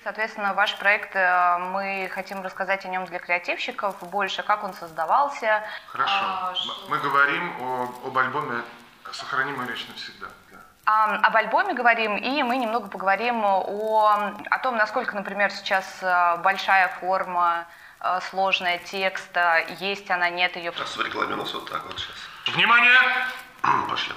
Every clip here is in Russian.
Соответственно, ваш проект, мы хотим рассказать о нем для креативщиков больше, как он создавался. Хорошо. Мы говорим об альбоме «Сохрани мою речь навсегда». Об альбоме говорим, и мы немного поговорим о том, насколько, например, сейчас большая форма, сложная текста, есть она, нет ее. Сейчас в рекламе у нас вот так вот сейчас. Внимание! Пошли.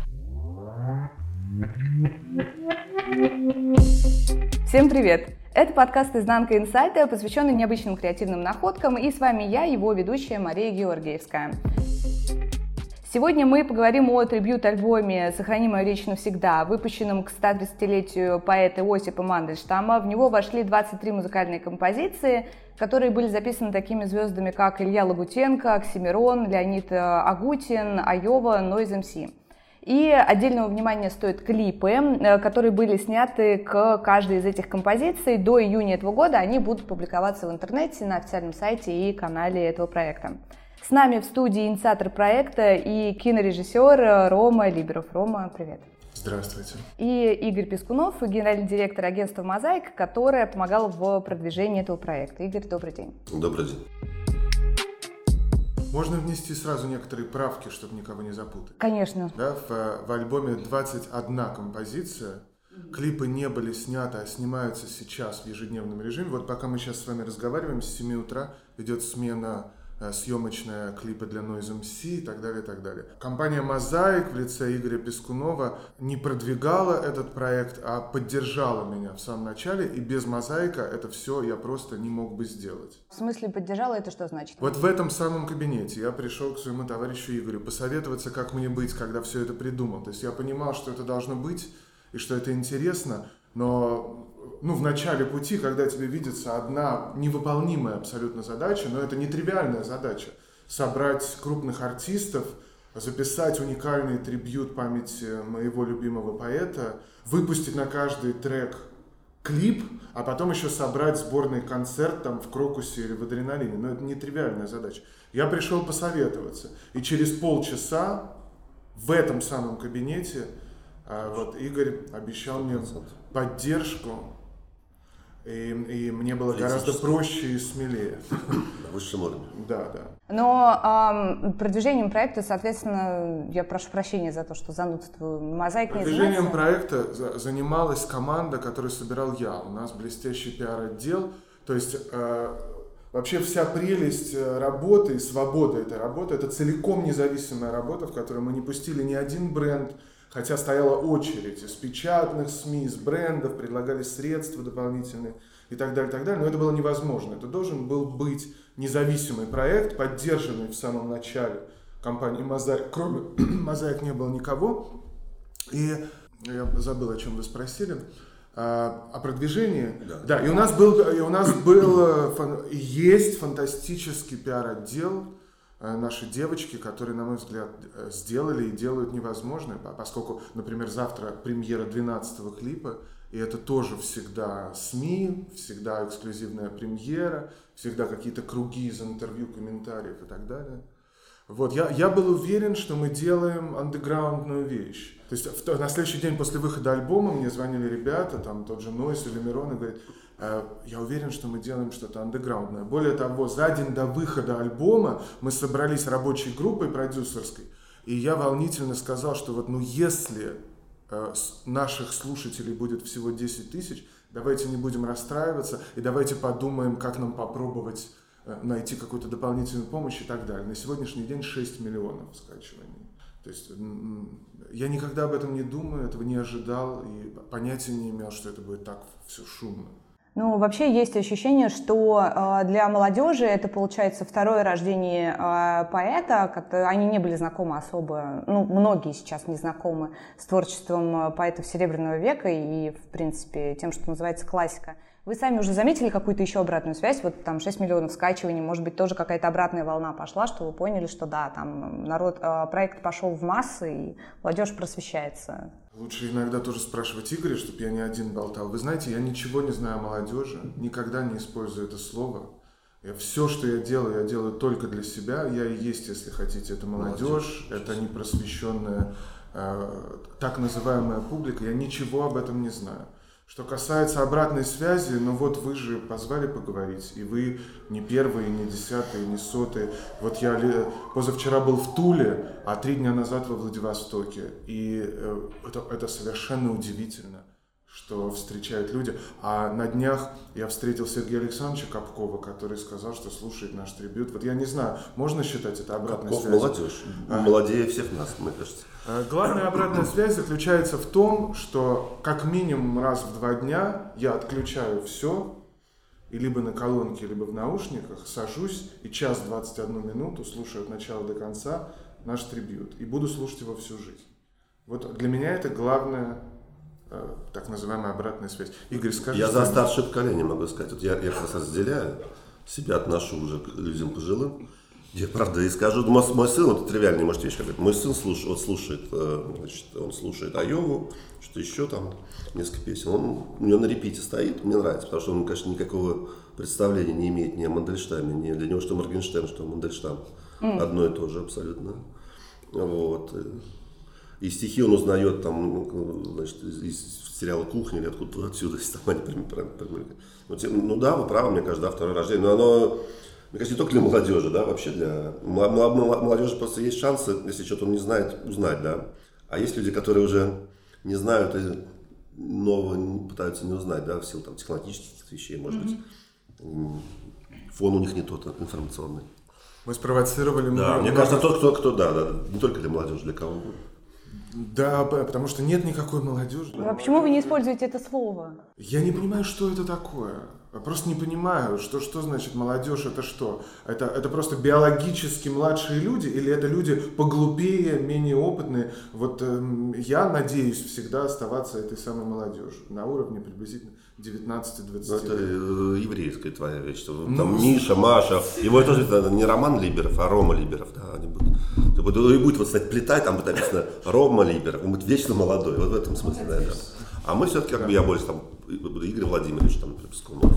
Всем привет! Это подкаст «Изнанка инсайта», посвященный необычным креативным находкам, и с вами я, его ведущая Мария Георгиевская. Сегодня мы поговорим о трибьют-альбоме «Сохрани мою речь навсегда», выпущенном к 130-летию поэта Осипа Мандельштама. В него вошли 23 музыкальные композиции, которые были записаны такими звездами, как Илья Лагутенко, Оксимирон, Леонид Агутин, Айова, Noise MC. И отдельного внимания стоят клипы, которые были сняты к каждой из этих композиций. До июня этого года они будут публиковаться в интернете, на официальном сайте и канале этого проекта. С нами в студии инициатор проекта и кинорежиссер Рома Либеров. Рома, привет. Здравствуйте. И Игорь Пискунов, генеральный директор агентства «Мозаик», которое помогало в продвижении этого проекта. Игорь, добрый день. Добрый день. Можно внести сразу некоторые правки, чтобы никого не запутать? Конечно. Да, в альбоме 21 композиция. Клипы не были сняты, а снимаются сейчас в ежедневном режиме. Вот пока мы сейчас с вами разговариваем, с 7 утра идет смена съемочная клипа для Noise MC и так далее, и так далее. Компания «Мозаик» в лице Игоря Пискунова не продвигала этот проект, а поддержала меня в самом начале, и без «Мозаика» это все я просто не мог бы сделать. В смысле поддержала, это что значит? Вот в этом самом кабинете я пришел к своему товарищу Игорю посоветоваться, как мне быть, когда все это придумал. То есть я понимал, что это должно быть и что это интересно, но в начале пути, когда тебе видится одна невыполнимая абсолютно задача, но это нетривиальная задача, собрать крупных артистов, записать уникальный трибьют памяти моего любимого поэта, выпустить на каждый трек клип, а потом еще собрать сборный концерт там в Крокусе или в Адреналине. Но это нетривиальная задача. Я пришел посоветоваться, и через полчаса в этом самом кабинете Игорь обещал 100%. Мне поддержку, и мне было гораздо проще и смелее. На высшем уровне. Да. Но продвижением проекта, соответственно, я прошу прощения за то, что занудствую, «Мозаик» не занимается? Продвижением проекта занималась команда, которую собирал я. У нас блестящий пиар-отдел. То есть вообще вся прелесть работы и свобода этой работы — это целиком независимая работа, в которой мы не пустили ни один бренд, хотя стояла очередь из печатных СМИ, из брендов, предлагались средства дополнительные и так далее, но это было невозможно. Это должен был быть независимый проект, поддержанный в самом начале компанией «Мозаик». Кроме «Мозаик» не было никого. И я забыл, о чем вы спросили. О продвижении. Да. И у нас был и есть фантастический пиар-отдел. Наши девочки, которые, на мой взгляд, сделали и делают невозможное, поскольку, например, завтра премьера 12-го клипа, и это тоже всегда СМИ, всегда эксклюзивная премьера, всегда какие-то круги из интервью, комментариев и так далее. Вот, я был уверен, что мы делаем андеграундную вещь. То есть на следующий день после выхода альбома мне звонили ребята, там тот же Noise или Мирон, и говорят: я уверен, что мы делаем что-то андеграундное. Более того, за день до выхода альбома мы собрались рабочей группой продюсерской, и я волнительно сказал, что если наших слушателей будет всего 10 тысяч, давайте не будем расстраиваться, и давайте подумаем, как нам попробовать найти какую-то дополнительную помощь и так далее. На сегодняшний день 6 миллионов скачиваний. То есть я никогда об этом не думаю, этого не ожидал и понятия не имел, что это будет так все шумно. Вообще есть ощущение, что для молодежи это, получается, второе рождение поэта. Они не были знакомы особо, многие сейчас не знакомы с творчеством поэтов Серебряного века и, в принципе, тем, что называется классика. Вы сами уже заметили какую-то еще обратную связь? Вот там 6 миллионов скачиваний, может быть, тоже какая-то обратная волна пошла, что вы поняли, что да, там проект пошел в массы, и молодежь просвещается. Лучше иногда тоже спрашивать Игоря, чтобы я не один болтал. Вы знаете, я ничего не знаю о молодежи, никогда не использую это слово. Все, что я делаю только для себя. Я и есть, если хотите, это молодежь, это непросвещенная так называемая публика. Я ничего об этом не знаю. Что касается обратной связи, ну вот вы же позвали поговорить, и вы не первые, не десятые, не сотые. Вот я позавчера был в Туле, а 3 дня назад во Владивостоке. И это совершенно удивительно, что встречают люди. А на днях я встретил Сергея Александровича Капкова, который сказал, что слушает наш трибют. Вот я не знаю, можно считать это обратной Капков связью? молодежь, молодее всех нас, мне кажется. Главная обратная связь заключается в том, что как минимум раз в 2 дня я отключаю все, и либо на колонке, либо в наушниках, сажусь и 1 час 21 минуту слушаю от начала до конца наш трибют. И буду слушать его всю жизнь. Вот для меня это главная так называемая обратная связь. Игорь, скажи. Я за старшее поколение могу сказать. Вот я как раз разделяю, себя отношу уже к людям пожилым. Я, правда, и скажу, мой сын, вот тривиальная, может, вещь какая-то. Мой сын слушает, значит, он слушает Айову, что еще там, несколько песен. У него на репите стоит, мне нравится, потому что он, конечно, никакого представления не имеет ни о Мандельштаме, ни для него, что Моргенштерн, что Мандельштам. Одно и то же абсолютно. Вот. И стихи он узнает там, значит, из сериала «Кухня» или откуда-то отсюда, если там они ну да, вы правы, мне кажется, да, второе рождение, но оно... Мне кажется, не только для молодежи, да, вообще для молодежи просто есть шансы, если что-то он не знает, узнать, да. А есть люди, которые уже не знают и нового пытаются не узнать, да, в силу там технологических вещей, может быть. Фон у них не тот информационный. Мы спровоцировали... Да, мне кажется, тот, кто, да, не только для молодежи, для кого угодно. Да, потому что нет никакой молодежи. А почему вы не используете это слово? Я не понимаю, что это такое. Я просто не понимаю, что значит молодежь, это что? Это просто биологически младшие люди или это люди поглупее, менее опытные? Вот я надеюсь всегда оставаться этой самой молодежью на уровне приблизительно 19-20 Это лет. еврейская твоя вещь, что там Миша, Маша, его тоже это не Роман Либеров, а Рома Либеров, да, они будут. И будет вот, кстати, плитай, там будет написано Рома Либеров, он будет вечно молодой, вот в этом смысле, да. А мы все-таки, как бы, я больше там, Игорь Владимирович, там, Пескунов.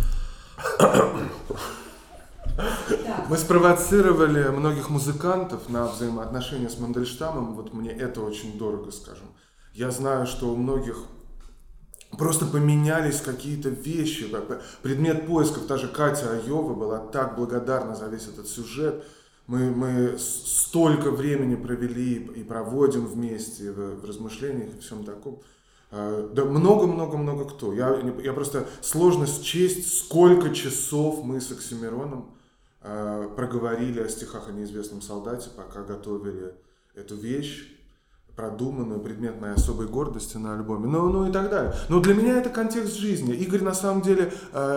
Мы спровоцировали многих музыкантов на взаимоотношения с Мандельштамом, вот мне это очень дорого, скажем. Я знаю, что у многих просто поменялись какие-то вещи, предмет поисков, та же Катя Айова была так благодарна за весь этот сюжет. Мы столько времени провели и проводим вместе в размышлениях и всем таком. Да много-много-много кто. Я просто сложно счесть, сколько часов мы с Оксимироном проговорили о стихах о неизвестном солдате, пока готовили эту вещь, продуманную, предмет моей особой гордости на альбоме, ну и так далее. Но для меня это контекст жизни. Игорь на самом деле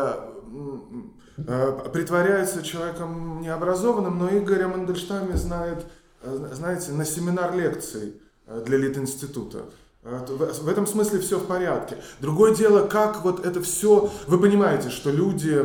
притворяется человеком необразованным, но Игорь о Мандельштаме знает, знаете, на семинар лекций для Литинститута. В этом смысле все в порядке. Другое дело, как вот это все... Вы понимаете, что люди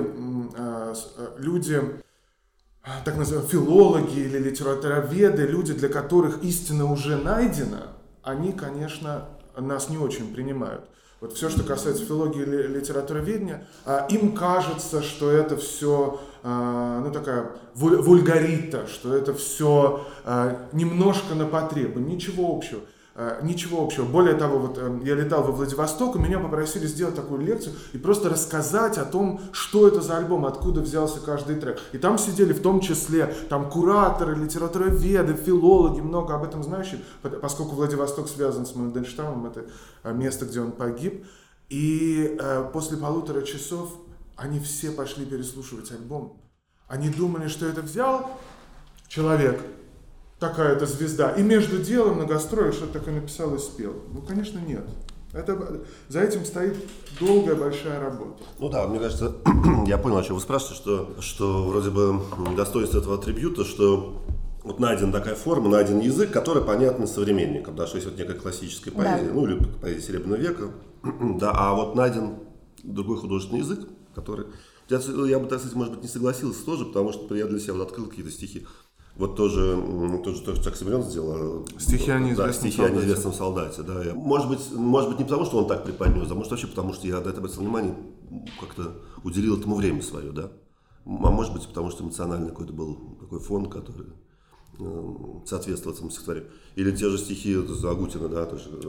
так называемые филологи или литературоведы, люди, для которых истина уже найдена, они, конечно, нас не очень принимают. Вот все, что касается филологии или литературоведения, им кажется, что это все, такая вульгарита, что это все немножко на потребу, ничего общего. Ничего общего. Более того, вот я летал во Владивосток, и меня попросили сделать такую лекцию и просто рассказать о том, что это за альбом, откуда взялся каждый трек. И там сидели в том числе там кураторы, литературоведы, филологи, много об этом знающих, поскольку Владивосток связан с Мандельштамом, это место, где он погиб. И после 1,5 часов они все пошли переслушивать альбом. Они думали, что это взял человек, такая-то звезда, и между делом на гастролях что-то такое написал и спел. Ну, конечно, нет. За этим стоит долгая, большая работа. Ну да, мне кажется, я понял, о чем вы спрашиваете, что вроде бы достоинство этого атрибута, что вот найдена такая форма, найден язык, который понятен современникам, да, что есть вот некая классическая поэзия, да. Ну или поэзия Серебряного века, да, а вот найден другой художественный язык, который... Я бы, так сказать, может быть, не согласился тоже, потому что я для себя вот открыл какие-то стихи. Вот тоже Оксимирон сделал. Стихи о неизвестном солдате. Да. Может быть, не потому, что он так преподнес, а может вообще потому, что я до этого внимания как-то уделил этому время свое, да. А может быть, потому что эмоционально какой-то был такой фон, который соответствовал этому стихотворению. Или те же стихи Агутина, да, тоже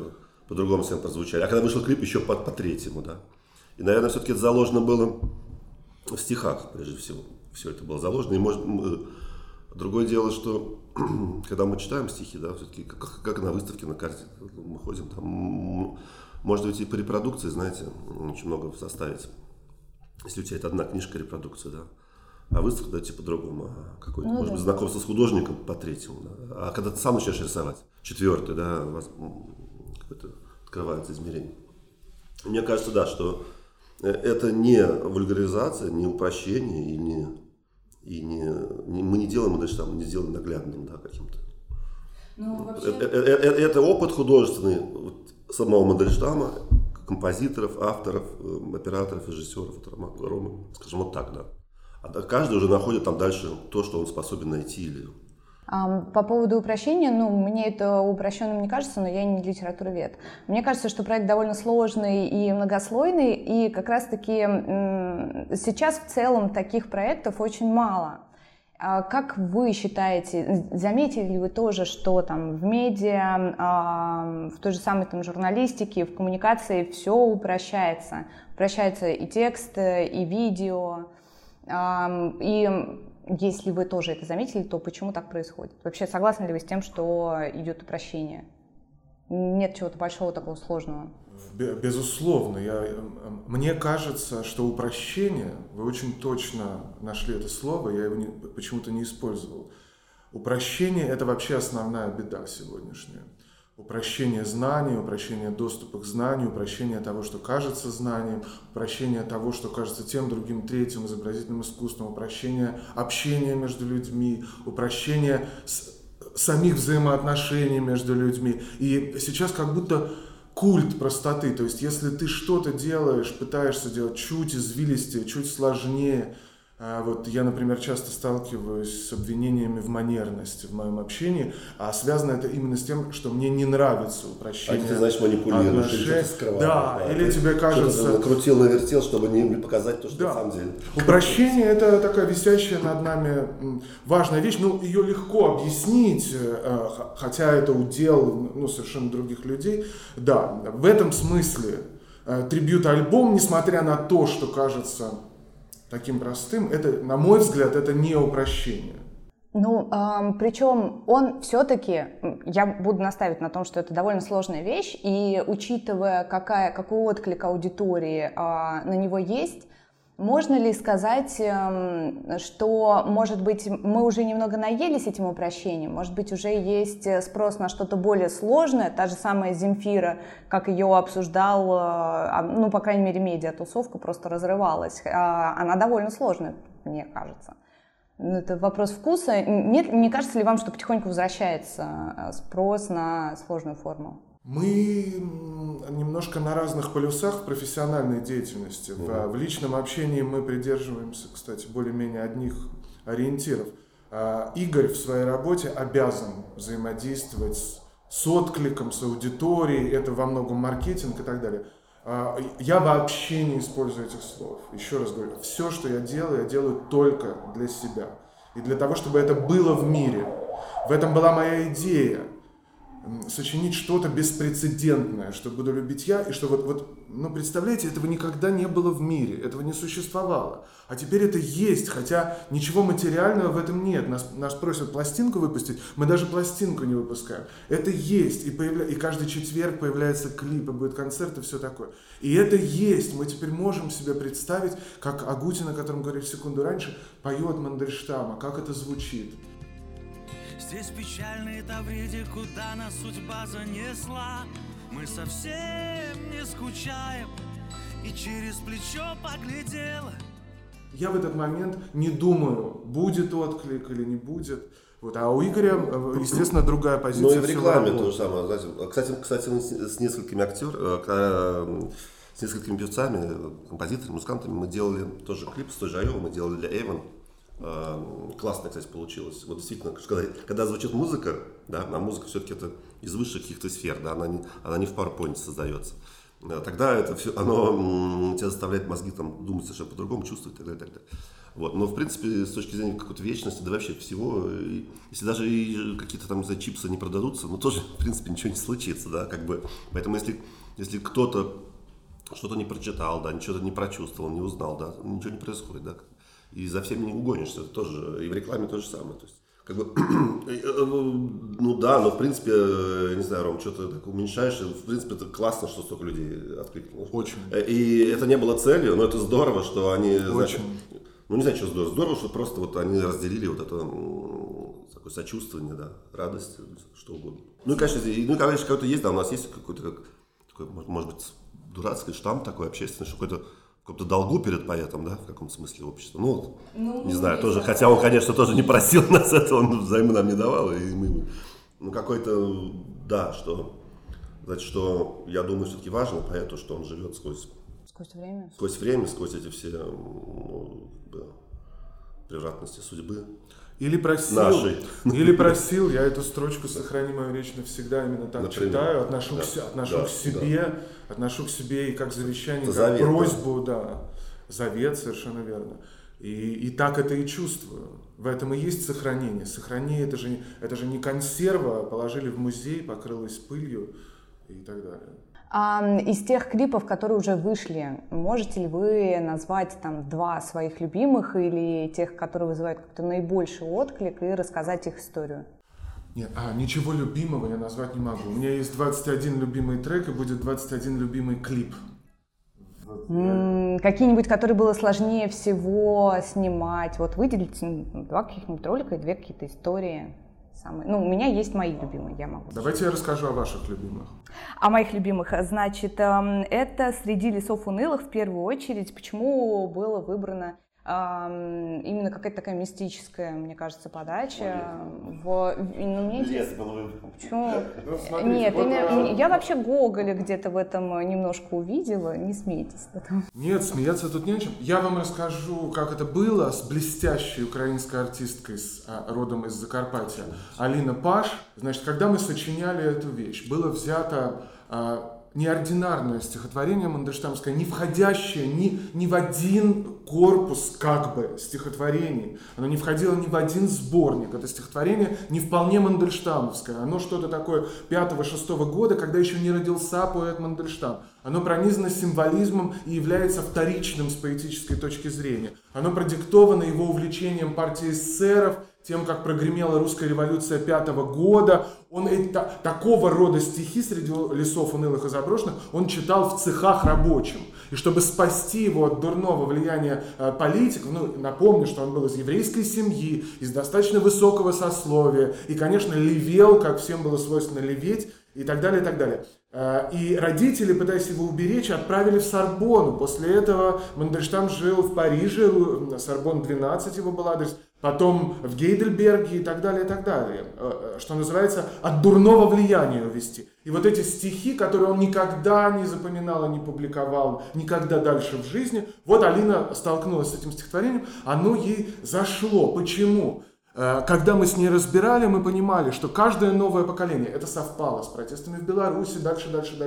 по-другому совсем прозвучали. А когда вышел клип, еще по третьему, да. И, наверное, все-таки это заложено было в стихах, прежде всего. Все это было заложено. И другое дело, что когда мы читаем стихи, да, все-таки как на выставке, на карте, мы ходим, там, может быть, и по репродукции, знаете, очень много составить. Если у тебя это одна книжка, репродукция, да. А выставка, да, типа по-другому. Какой-то, может быть, знакомство с художником по третьему. Да. А когда ты сам начинаешь рисовать, четвертый, да, какое-то открывается измерение. Мне кажется, да, что это не вульгаризация, не упрощение, мы не делаем, значит, там, не сделаем наглядным, да, каким-то. Ну, вообще... Это опыт художественный самого Мандельштама, композиторов, авторов, операторов, режиссеров, Ромы, скажем, вот так, да. А каждый уже находит там дальше то, что он способен найти. По поводу упрощения, мне это упрощенным не кажется, но я не литературовед. Мне кажется, что проект довольно сложный и многослойный, и как раз-таки сейчас в целом таких проектов очень мало. Как вы считаете, заметили ли вы тоже, что там в медиа, в той же самой там журналистике, в коммуникации все упрощается? Упрощается и текст, и видео, и если вы тоже это заметили, то почему так происходит? Вообще согласны ли вы с тем, что идет упрощение? Нет чего-то большого такого сложного? Безусловно. Мне кажется, что упрощение, вы очень точно нашли это слово, я его почему-то не использовал. Упрощение – это вообще основная беда сегодняшняя. Упрощение знаний, упрощение доступа к знанию, упрощение того, что кажется знанием, упрощение того, что кажется тем, другим, третьим, изобразительным искусством, упрощение общения между людьми, упрощение самих взаимоотношений между людьми. И сейчас как будто культ простоты, то есть если ты что-то делаешь, пытаешься делать чуть извилистее, чуть сложнее. Вот я, например, часто сталкиваюсь с обвинениями в манерности в моем общении, а связано это именно с тем, что мне не нравится упрощение. А ты, знаешь, манипулируешь, или ты скрываешь. Да, или тебе кажется... Что-то накрутил, навертел, чтобы не показать то, что да. на самом деле. Упрощение – это такая висящая над нами важная вещь. Ее легко объяснить, хотя это удел совершенно других людей. Да, в этом смысле трибьют-альбом, несмотря на то, что кажется... таким простым, это, на мой взгляд, это не упрощение. Причем он все-таки, я буду настаивать на том, что это довольно сложная вещь, и учитывая, какой отклик аудитории на него есть, можно ли сказать, что, может быть, мы уже немного наелись этим упрощением, может быть, уже есть спрос на что-то более сложное, та же самая Земфира, как ее обсуждал, по крайней мере, медиа-тусовка просто разрывалась, она довольно сложная, мне кажется. Это вопрос вкуса. Не кажется ли вам, что потихоньку возвращается спрос на сложную форму? Мы немножко на разных полюсах в профессиональной деятельности. В личном общении мы придерживаемся, кстати, более-менее одних ориентиров. Игорь в своей работе обязан взаимодействовать с откликом, с аудиторией, это во многом маркетинг и так далее. Я вообще не использую этих слов. Еще раз говорю, все, что я делаю только для себя. И для того, чтобы это было в мире. В этом была моя идея. Сочинить что-то беспрецедентное, что буду любить я, и что представляете, этого никогда не было в мире, этого не существовало. А теперь это есть, хотя ничего материального в этом нет. Нас просят пластинку выпустить, мы даже пластинку не выпускаем. Это есть, и каждый четверг появляется клип, и будет концерт, и все такое. И это есть, мы теперь можем себе представить, как Агутин, о котором говорили секунду раньше, поет Мандельштама, как это звучит. Здесь печальные Тавриды, куда нас судьба занесла. Мы совсем не скучаем, и через плечо поглядела. Я в этот момент не думаю, будет отклик или не будет. А у Игоря, естественно, другая позиция. Ну и в рекламе то же самое. Кстати, с несколькими актерами, с несколькими певцами, композиторами, музыкантами мы делали тоже клип с той же Айовой, мы делали для Avon. Классно, кстати, получилось. Вот действительно, когда звучит музыка, да, а музыка все-таки это из высших каких-то сфер, да, она не в PowerPoint создается. тогда это все, оно тебя заставляет мозги там думать совершенно по-другому, чувствовать и так далее, и так далее. Вот. Но в принципе, с точки зрения какой-то вечности, да вообще всего, если даже и какие-то там за чипсы не продадутся, ну тоже в принципе ничего не случится, да, как бы. Поэтому если кто-то что-то не прочитал, да, ничего не прочувствовал, не узнал, да, ничего не происходит, да, и за всеми не угонишься, это тоже, и в рекламе то же самое, то есть, как бы, ну да, но в принципе, не знаю, Ром, что-то так уменьшаешь, и, в принципе, это классно, что столько людей откликнулось. Очень. И это не было целью, но это здорово, что они, Очень. ну не знаю, что здорово, что просто вот они разделили вот это такое сочувствие, да, радость, что угодно. Ну и, конечно, какой-то есть, да, у нас есть какой-то, такой, может быть, дурацкий штамп такой общественный, что какой-то в каком-то долгу перед поэтом, да, в каком-то смысле общества. Ну, не знаю, тоже, хотя он, конечно, тоже не просил нас этого, он взаймы нам не давал, и мы, ну, какой-то, да, что, значит, что я думаю, все-таки важно поэту, что он живет сквозь время, сквозь эти все превратности судьбы. Или просил, я эту строчку «Сохрани мою речь навсегда» именно так читаю, отношу к себе и как завещание, как завет, просьбу, да, завет, совершенно верно. И так это и чувствую. В этом и есть сохранение. Сохранение это же не консерва, положили в музей, покрылась пылью и так далее. Из тех клипов, которые уже вышли, можете ли вы назвать там 2 своих любимых или тех, которые вызывают как-то наибольший отклик, и рассказать их историю? Нет, ничего любимого я назвать не могу. У меня есть 21 любимый трек и будет 21 любимый клип. Какие-нибудь, которые было сложнее всего снимать? Вот выделите 2 каких-нибудь ролика и 2 какие-то истории. Ну, у меня есть мои любимые, я могу. Давайте я расскажу о ваших любимых. О моих любимых. Значит, это «Среди лесов унылых» в первую очередь. Почему было выбрано именно какая-то такая мистическая, мне кажется, подача. Лес был выбран. Почему? Нет, я вообще Гоголя где-то в этом немножко увидела. Не смейтесь. Нет, смеяться тут не о чем. Я вам расскажу, как это было с блестящей украинской артисткой родом из Закарпатья Алина Паш. Значит, когда мы сочиняли эту вещь, было взято неординарное стихотворение мандельштамское, не входящее ни в один корпус как бы стихотворений. Оно не входило ни в один сборник. Это стихотворение не вполне мандельштамовское. Оно что-то такое 5-6 года, когда еще не родился поэт Мандельштам. Оно пронизано символизмом и является вторичным с поэтической точки зрения. Оно продиктовано его увлечением партии эсеров, тем, как прогремела русская революция 5 года. Он такого рода стихи «Среди лесов унылых и заброшенных» он читал в цехах рабочим. И чтобы спасти его от дурного влияния политиков, напомню, что он был из еврейской семьи, из достаточно высокого сословия, и, конечно, левел, как всем было свойственно леветь, и так далее, и так далее. И родители, пытаясь его уберечь, отправили в Сорбонну. После этого Мандельштам жил в Париже, Сорбонн 12 его был адрес, потом в Гейдельберге и так далее, что называется, от дурного влияния увести. И вот эти стихи, которые он никогда не запоминал и не публиковал, никогда дальше в жизни, вот Алина столкнулась с этим стихотворением, оно ей зашло. Почему? Когда мы с ней разбирали, мы понимали, что каждое новое поколение, это совпало с протестами в Беларуси, дальше.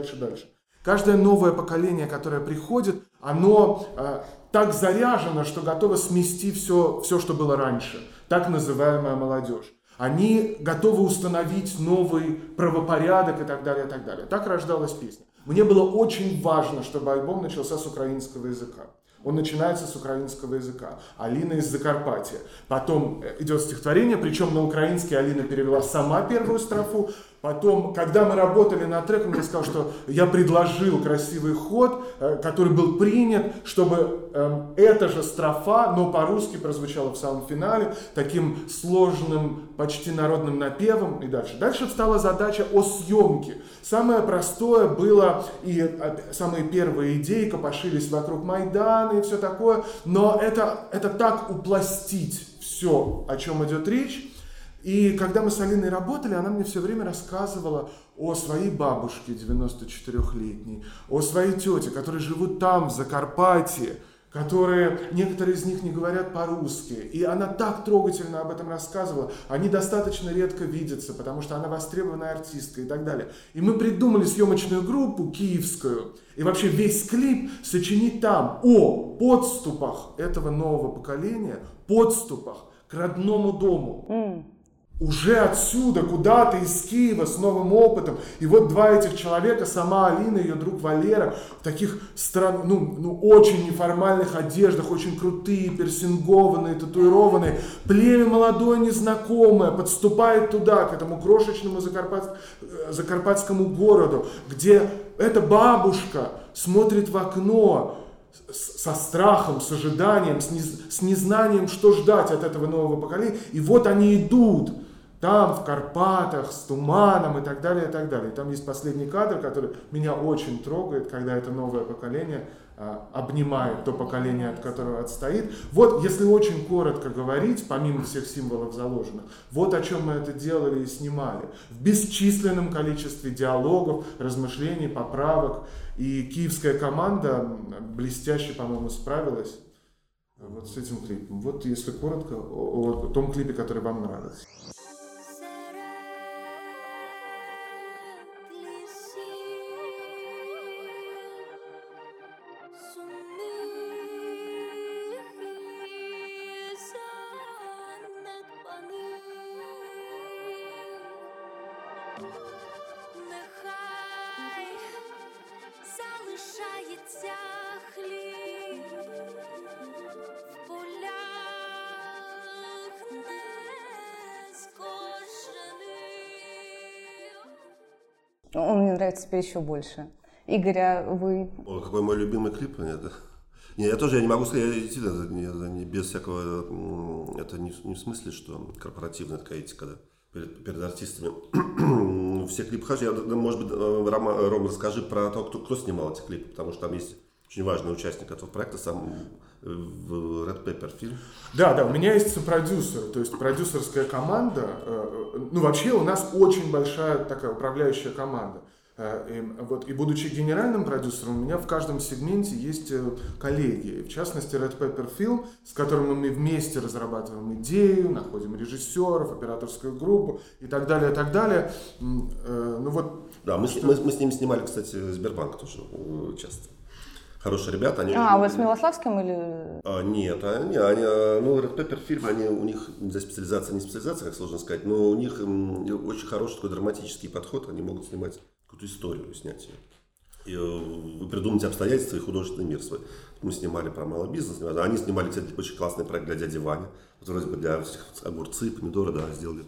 Каждое новое поколение, которое приходит, оно так заряжено, что готово смести все, что было раньше, так называемая молодежь. Они готовы установить новый правопорядок и так далее, и так далее. Так рождалась песня. Мне было очень важно, чтобы альбом начался с украинского языка. Он начинается с украинского языка. Алина из Закарпатья. Потом идет стихотворение, причем на украинский Алина перевела сама первую строфу. Потом, когда мы работали над треком, я сказал, что я предложил красивый ход, который был принят, чтобы эта же строфа, но по-русски прозвучала в самом финале, таким сложным, почти народным напевом и дальше. Дальше встала задача о съемке. Самое простое было, и самые первые идеи копошились вокруг Майдана и все такое, но это так упластить все, о чем идет речь. И когда мы с Алиной работали, она мне все время рассказывала о своей бабушке 94-летней, о своей тете, которые живут там, в Закарпатье, некоторые из них не говорят по-русски. И она так трогательно об этом рассказывала. Они достаточно редко видятся, потому что она востребованная артистка и так далее. И мы придумали съемочную группу киевскую. И вообще весь клип сочинить там о подступах этого нового поколения, подступах к родному дому. Уже отсюда, куда-то из Киева с новым опытом. И вот два этих человека, сама Алина и ее друг Валера, в таких очень неформальных одеждах, очень крутые, пирсингованные, татуированные. Племя молодое, незнакомое, подступает туда, к этому крошечному закарпатскому городу, где эта бабушка смотрит в окно, со страхом, с ожиданием, с незнанием, что ждать от этого нового поколения. И вот они идут там, в Карпатах, с туманом и так далее, и так далее. И там есть последний кадр, который меня очень трогает, когда это новое поколение обнимает то поколение, от которого отстоит. Вот, если очень коротко говорить, помимо всех символов заложенных, вот о чем мы это делали и снимали. В бесчисленном количестве диалогов, размышлений, поправок. И киевская команда блестяще, по-моему, справилась вот с этим клипом. Вот, если коротко, о том клипе, который вам нравится. Он мне нравится теперь еще больше. Игорь, а вы... О, какой мой любимый клип. Я не могу сказать, это не без всякого... Это не в смысле, что корпоративная такая этика, да, перед артистами. Все клипы хорошие. Может быть, Ром, расскажи про то, кто снимал эти клипы, потому что там есть очень важный участник этого проекта, сам в Red Pepper Film. Да, у меня есть сопродюсер, то есть продюсерская команда. Вообще у нас очень большая такая управляющая команда. И будучи генеральным продюсером, у меня в каждом сегменте есть коллеги. В частности, Red Pepper Film, с которым мы вместе разрабатываем идею, находим режиссеров, операторскую группу и так далее, и так далее. Да, мы с ними снимали, кстати, Сбербанк тоже часто. Хорошие ребята. Вы с Милославским или... Нет, Red Pepper Film, у них за специализация, не специализация, как сложно сказать, но у них очень хороший такой драматический подход, они могут снимать какую-то историю, снять ее. И придумать обстоятельства и художественный мир свой. Мы снимали про малый бизнес, они снимали, кстати, очень классный проект для дяди Вани, вроде бы для всех огурцы, помидоры, да, сделали.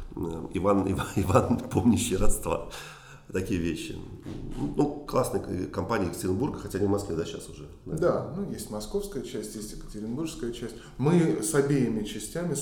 Иван, помнящий родства. Такие вещи. Классные компании Екатеринбурга, хотя не в Москве, да, сейчас уже. Да, есть московская часть, есть екатеринбургская часть. Мы с обеими частями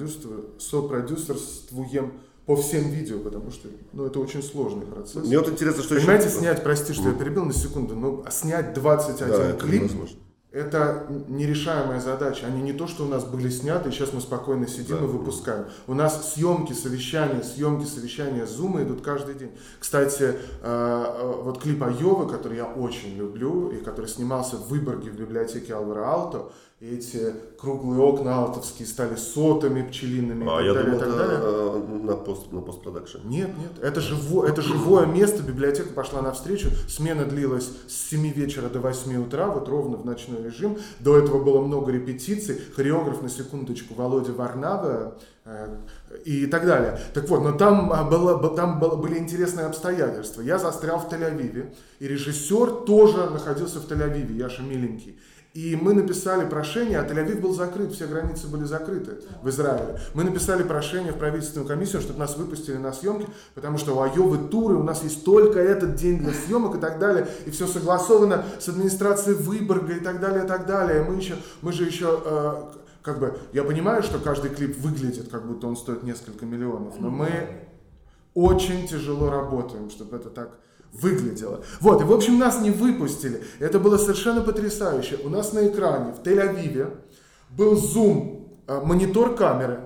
сопродюсерствуем по всем видео, потому что это очень сложный процесс. Мне вот интересно, что понимаете, снять, прости, что я перебил на секунду, снять 21 клип, это нерешаемая задача. Они не то, что у нас были сняты, и сейчас мы спокойно сидим и выпускаем. У нас съемки, совещания Zoom идут каждый день. Кстати, вот клип Айовы, который я очень люблю, и который снимался в Выборге в библиотеке Алвара Алто, и эти круглые окна алтовские стали сотами пчелиными и так далее. На постпродакшн. Нет, это живое место, библиотека пошла навстречу, смена длилась с 7 вечера до 8 утра, вот ровно в ночной режим. До этого было много репетиций, хореограф, на секундочку, Володя Варнава и так далее. Так вот, но там были интересные обстоятельства. Я застрял в Тель-Авиве, и режиссер тоже находился в Тель-Авиве, Яша Миленький. И мы написали прошение, а Тель-Авив был закрыт, все границы были закрыты в Израиле. Мы написали прошение в правительственную комиссию, чтобы нас выпустили на съемки, потому что у Айовы туры, у нас есть только этот день для съемок и так далее. И все согласовано с администрацией Выборга и так далее, и так далее. Мы же еще, я понимаю, что каждый клип выглядит, как будто он стоит несколько миллионов, но мы очень тяжело работаем, чтобы это так выглядело. Вот, и в общем нас не выпустили. Это было совершенно потрясающе. У нас на экране в Тель-Авиве был зум, монитор камеры,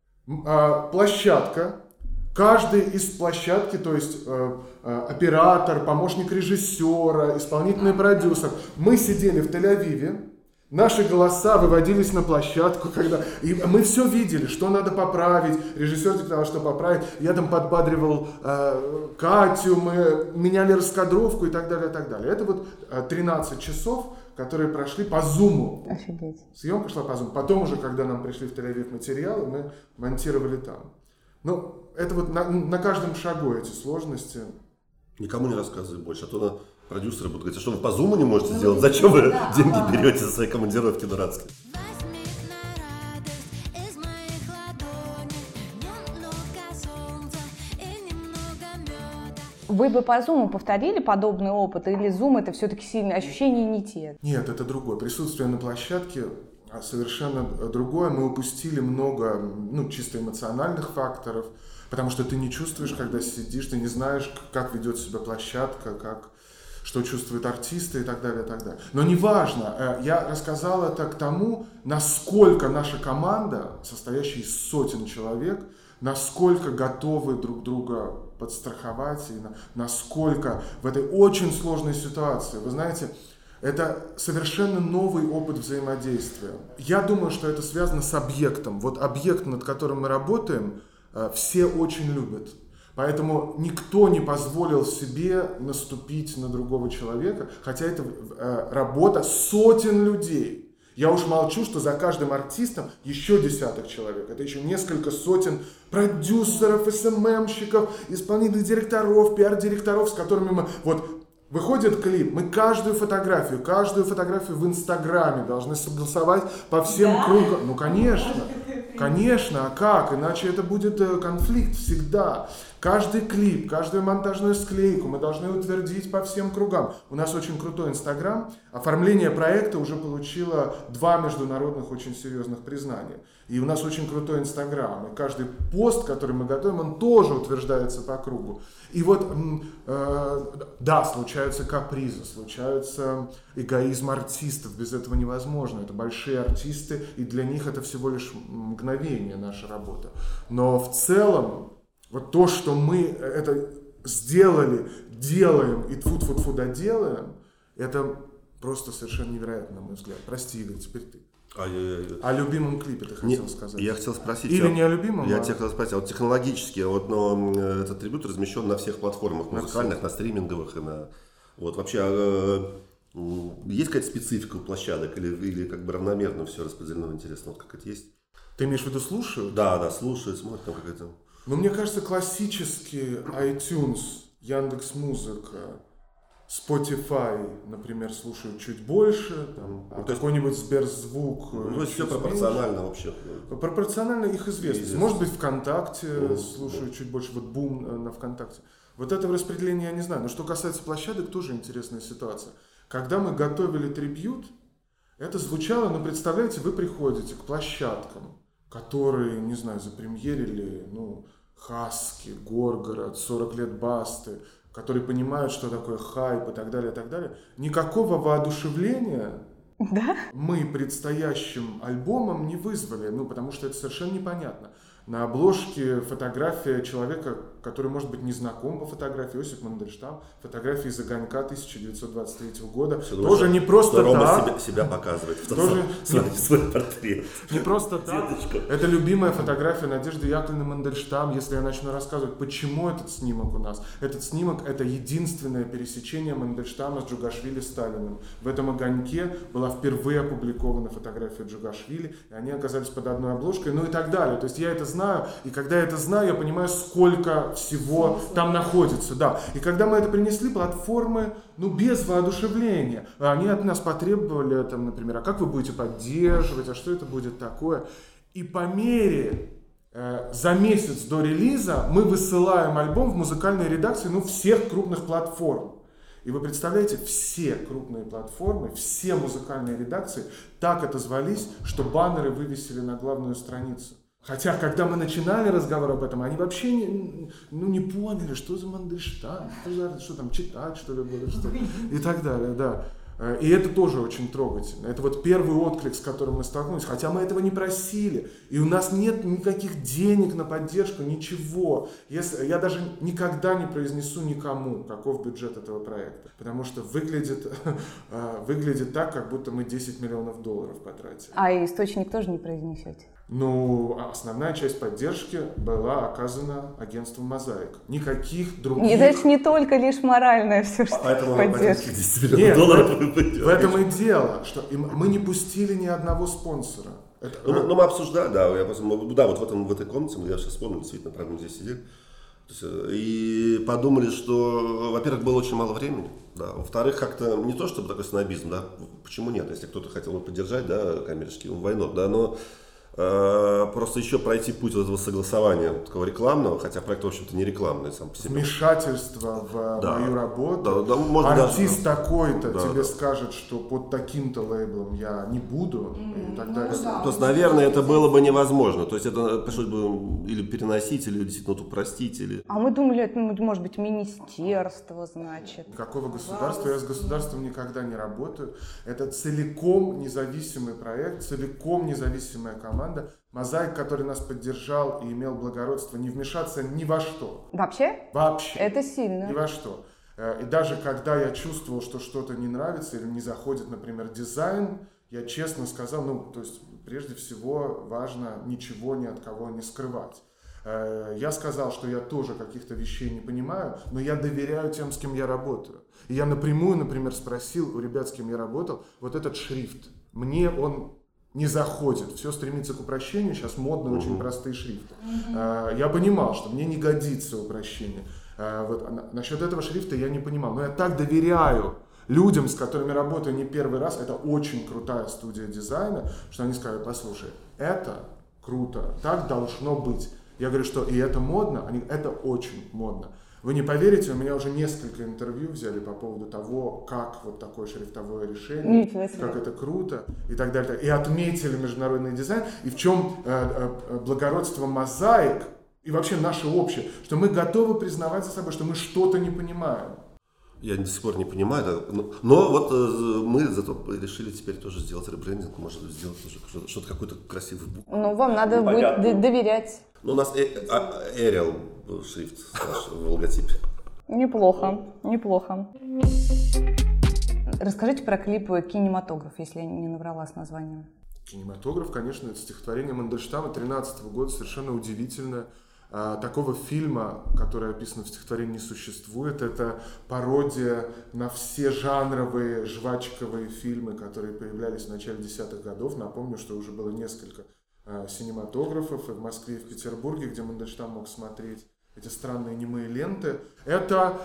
площадка. Каждый из площадки, то есть оператор, помощник режиссера, исполнительный продюсер. Мы сидели в Тель-Авиве, Наши голоса выводились на площадку, и мы все видели, что надо поправить. Режиссер диктовал, что поправить. Я там подбадривал Катю, мы меняли раскадровку и так далее, и так далее. Это вот 13 часов, которые прошли по Зуму. Офигеть. Съемка шла по Зуму. Потом уже, когда нам пришли в Тель-Авив материалы, мы монтировали там. Ну, это вот на каждом шагу эти сложности. Никому не рассказывай больше, а то продюсеры будут говорить, а что вы по Зуму не можете сделать? Зачем вы деньги берете за свои командировки дурацкие? Вы бы по Zoom повторили подобный опыт, или Zoom это все-таки сильные ощущения не те? Нет, это другое. Присутствие на площадке совершенно другое. Мы упустили много, чисто эмоциональных факторов, потому что ты не чувствуешь, когда сидишь, ты не знаешь, как ведет себя площадка, что чувствуют артисты и так далее, и так далее. Но неважно, я рассказал это к тому, насколько наша команда, состоящая из сотен человек, насколько готовы друг друга подстраховать и насколько в этой очень сложной ситуации, вы знаете, это совершенно новый опыт взаимодействия. Я думаю, что это связано с объектом. Вот объект, над которым мы работаем, все очень любят. Поэтому никто не позволил себе наступить на другого человека, хотя это работа сотен людей. Я уж молчу, что за каждым артистом еще десяток человек. Это еще несколько сотен продюсеров, СММщиков, исполнительных директоров, пиар-директоров, с которыми мы... Вот выходит клип, мы каждую фотографию в Инстаграме должны согласовать по всем кругам. Ну, конечно, а как? Иначе это будет конфликт всегда. Каждый клип, каждую монтажную склейку мы должны утвердить по всем кругам. У нас очень крутой Инстаграм. Оформление проекта уже получило 2 международных очень серьезных признания. И у нас очень крутой Инстаграм. И каждый пост, который мы готовим, он тоже утверждается по кругу. И вот, да, случаются капризы, случается эгоизм артистов. Без этого невозможно. Это большие артисты, и для них это всего лишь мгновение, наша работа. Но в целом, вот то, что мы это сделали, делаем и тьфу-тьфу-тьфу доделаем, это просто совершенно невероятно, на мой взгляд. Прости, Игорь, теперь ты. О любимом клипе ты хотел сказать. Я хотел спросить. Или не о любимом? Я тебя хотел спросить, а вот технологически, этот трибют размещен на всех платформах музыкальных, на стриминговых и на... Вот вообще, есть какая-то специфика у площадок или как бы равномерно все распределено? Интересно, вот как это есть? Ты имеешь в виду слушают? Да, слушают, смотрят там какая-то... Ну, мне кажется, классические iTunes, Яндекс.Музыка, Spotify, например, слушают чуть больше, а какой-нибудь Сберзвук. Ну, все пропорционально вообще. Пропорционально их известность. Может быть, ВКонтакте слушают чуть больше, вот бум на ВКонтакте. Вот этого распределения я не знаю. Но что касается площадок, тоже интересная ситуация. Когда мы готовили трибьют, это звучало, представляете, вы приходите к площадкам, которые, не знаю, запремьерили, Хаски, Горгород, 40 лет Басты, которые понимают, что такое хайп и так далее, и так далее. Никакого воодушевления мы предстоящим альбомом не вызвали, потому что это совершенно непонятно. На обложке фотография человека, который, может быть, не знаком по фотографии, Осип Мандельштам, фотография из «Огонька» 1923 года. Все тоже не просто Рома так. себя показывает, тоже свой портрет. Не просто так. Это любимая фотография Надежды Яковлевны Мандельштам. Если я начну рассказывать, почему этот снимок у нас. Этот снимок – это единственное пересечение Мандельштама с Джугашвили Сталиным. В этом «Огоньке» была впервые опубликована фотография Джугашвили, и они оказались под одной обложкой, и так далее. То есть я это знаю, и когда я это знаю, я понимаю, сколько всего там находится. Да. И когда мы это принесли, платформы, без воодушевления, они от нас потребовали, например, а как вы будете поддерживать, а что это будет такое. И по мере, за месяц до релиза, мы высылаем альбом в музыкальные редакции всех крупных платформ. И вы представляете, все крупные платформы, все музыкальные редакции так отозвались, что баннеры вывесили на главную страницу. Хотя, когда мы начинали разговор об этом, они вообще не поняли, что за Мандельштам, что там читать, что ли, было, что и так далее, да. И это тоже очень трогательно. Это вот первый отклик, с которым мы столкнулись. Хотя мы этого не просили. И у нас нет никаких денег на поддержку, ничего. Я даже никогда не произнесу никому, каков бюджет этого проекта. Потому что выглядит так, как будто мы 10 миллионов долларов потратили. А источник тоже не произнесете? Ну, основная часть поддержки была оказана агентством «Мозаик». Никаких других... Это не только лишь моральное все, что поддержка. Нет, в этом и дело, что мы не пустили ни одного спонсора. Ну, мы обсуждали, вот в этой комнате, я сейчас вспомнил, действительно, правда, мы здесь сидели, и подумали, что, во-первых, было очень мало времени, да, во-вторых, как-то не то, чтобы такой снобизм, да, почему нет, если кто-то хотел бы поддержать, да, коммерчески, войну, да, но просто еще пройти путь вот этого согласования такого рекламного, хотя проект, в общем-то, не рекламный сам по себе. Вмешательство в мою работу. Артист такой-то тебе скажет, что под таким-то лейблом я не буду, и так далее. То есть, наверное, это было бы невозможно. То есть это пришлось бы или переносить, или действительно упростить. Или... А мы думали, это может быть министерство, значит. Какого государства? Я с государством никогда не работаю. Это целиком независимый проект, целиком независимая команда. «Мозаик», который нас поддержал и имел благородство не вмешаться ни во что. Вообще? Вообще. Это сильно. Ни во что. И даже когда я чувствовал, что что-то не нравится или не заходит, например, дизайн, я честно сказал, то есть прежде всего важно ничего ни от кого не скрывать. Я сказал, что я тоже каких-то вещей не понимаю, но я доверяю тем, с кем я работаю. И я напрямую, например, спросил у ребят, с кем я работал, вот этот шрифт, мне он не заходит, все стремится к упрощению, сейчас модно очень простые шрифты. Я понимал, что мне не годится упрощение. Насчет этого шрифта я не понимал, но я так доверяю людям, с которыми работаю не первый раз, это очень крутая студия дизайна, что они сказали, послушай, это круто, так должно быть. Я говорю, что и это модно, это очень модно. Вы не поверите, у меня уже несколько интервью взяли по поводу того, как вот такое шрифтовое решение, как это круто и так далее. И отметили международный дизайн, и в чем благородство «Мозаик» и вообще наше общее, что мы готовы признавать за собой, что мы что-то не понимаем. Я до сих пор не понимаю, да, но вот мы зато решили теперь тоже сделать ребрендинг, может сделать тоже что-то, какой-то красивый букв. Ну, вам надо будет доверять. Ну, у нас Arial шрифт в логотипе. Неплохо. Расскажите про клип «Кинематограф», если я не наврала с названием. «Кинематограф», конечно, это стихотворение Мандельштама 2013 года, совершенно удивительное. Такого фильма, который описан в стихотворении, не существует. Это пародия на все жанровые жвачковые фильмы, которые появлялись в начале 10-х годов. Напомню, что уже было несколько синематографов и в Москве, и в Петербурге, где Мандельштам мог смотреть эти странные немые ленты. Это